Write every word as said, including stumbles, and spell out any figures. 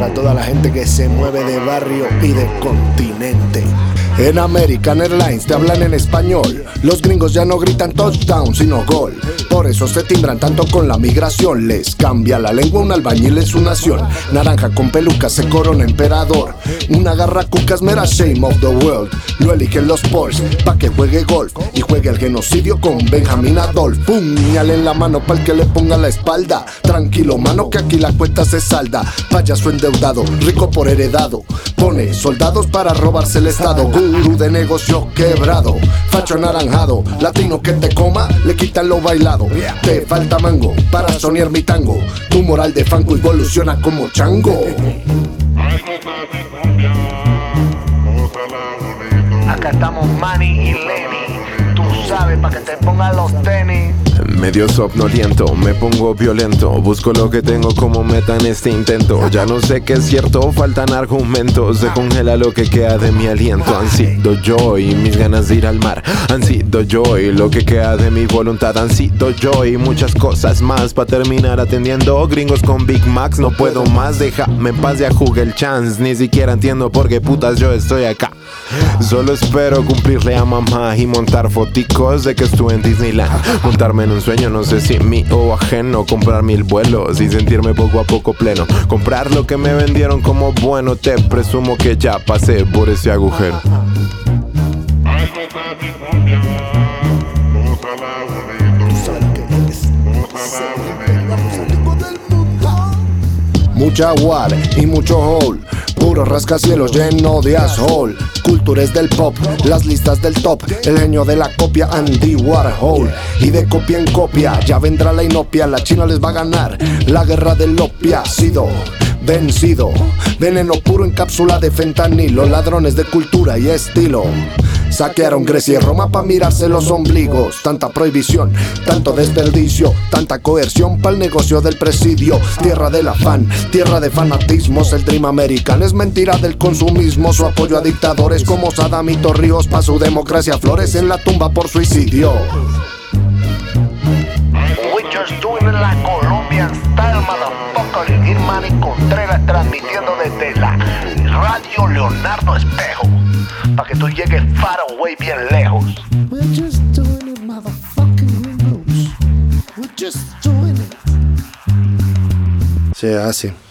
para toda la gente que se mueve de barrio y de continente. En American Airlines te hablan en español. Los gringos ya no gritan touchdown sino gol. Por eso se timbran tanto con la migración. Les cambia la lengua un albañil en su nación. Naranja con peluca se corona emperador. Una garra cucas mera shame of the world. Lo eligen los Porsche pa' que juegue golf y juegue al genocidio con Benjamin Adolf. Puñal en la mano pa'l que le ponga la espalda. Tranquilo mano que aquí la cuenta se salda. Payaso endeudado, rico por heredado. Pone soldados para robarse el estado. Gurú de negocio quebrado, facho anaranjado. Latino que te coma, le quitan lo bailado. Te falta mango para soñar mi tango. Tu moral de fango evoluciona como chango. Acá estamos Manny y Lenny. Tú sabes, pa' que te pongan los tenis. Medio somnoliento, me pongo violento. Busco lo que tengo como meta en este intento. Ya no sé qué es cierto, faltan argumentos. Se congela lo que queda de mi aliento. Han sido yo y mis ganas de ir al mar. Han sido yo y lo que queda de mi voluntad. Han sido yo y muchas cosas más. Pa' terminar atendiendo gringos con Big Macs. No puedo más, déjame en paz, ya jugué el chance. Ni siquiera entiendo por qué putas yo estoy acá. Solo espero cumplirle a mamá y montar foticos de que estuve en Disneyland. Montarme en un sueño, no sé si mío o ajeno. Comprar mil vuelos y sentirme poco a poco pleno. Comprar lo que me vendieron como bueno. Te presumo que ya pasé por ese agujero. Mucha water y mucho hole. Puro rascacielos lleno de asshole. Cultures del pop, las listas del top. El genio de la copia, Andy Warhol. Y de copia en copia, ya vendrá la inopia. La China les va a ganar la guerra del opiácido. Vencido, veneno puro en cápsula de fentanilo. Ladrones de cultura y estilo. Saquearon Grecia y Roma pa' mirarse los ombligos. Tanta prohibición, tanto desperdicio, tanta coerción pa'l negocio del presidio. Tierra del afán, tierra de fanatismos. El dream american es mentira del consumismo. Su apoyo a dictadores como Saddam y Torrijos. Pa' su democracia flores en la tumba por suicidio. We just doing it la Colombian style, motherfucker. Y Manny Contreras transmitiendo desde la radio Leonardo Espejo. Pa' que tú llegues far away bien lejos. We're just doing it, motherfucking gringos. We're just doing it. Se hace.